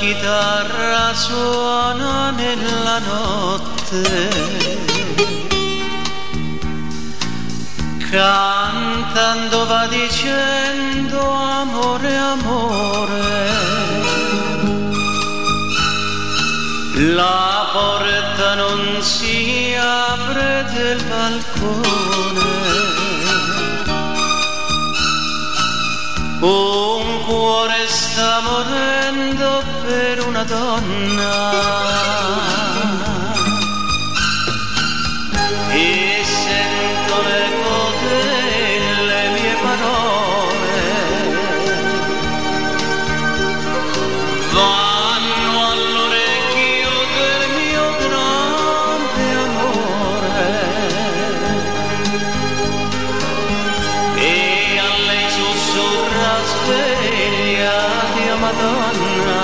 chitarra suona nella notte, cantando va dicendo amore, amore. La porta non si apre del balcone, un cuore sta morendo per una donna e sento l'eco delle mie parole vanno all'orecchio del mio grande amore e a lei sussurra svegliati a Madonna.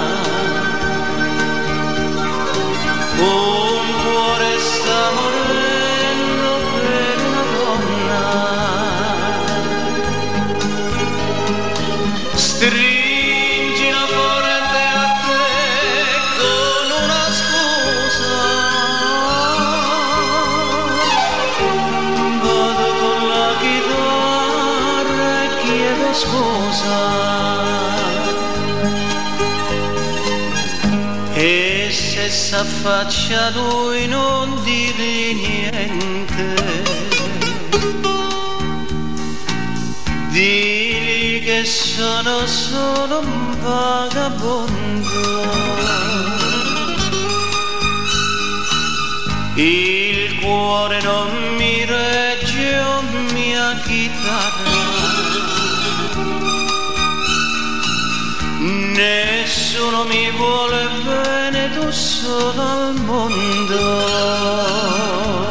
Un cuore sta morendo per una donna. Stringila forte a te con una scusa. Vado con la chitarra e chiedo scusa. E se s'affaccia lui non dirgli niente, digli che sono solo un vagabondo. Il cuore non mi regge, oh mia chitarra, nessuno mi vuole bene, tu solo al mondo.